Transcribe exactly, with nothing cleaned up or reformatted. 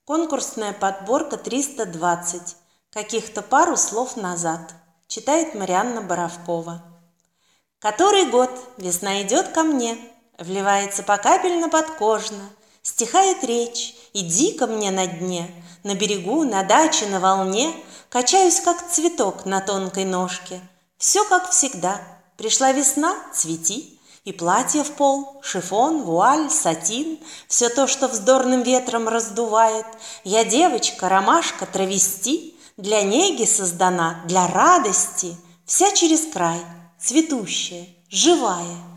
Конкурсная подборка триста двадцать. Каких-то пару слов назад. Читает Марианна Боровкова. Который год весна идет ко мне, вливается покапельно подкожно, стихает речь, и дико мне на дне, на берегу, на даче, на волне, качаюсь, как цветок на тонкой ножке. Все как всегда. Пришла весна — цвети, и платье в пол, шифон, вуаль, сатин, все то, что вздорным ветром раздувает. Я девочка, ромашка, травести, для неги создана, для радости, вся через край, цветущая, живая.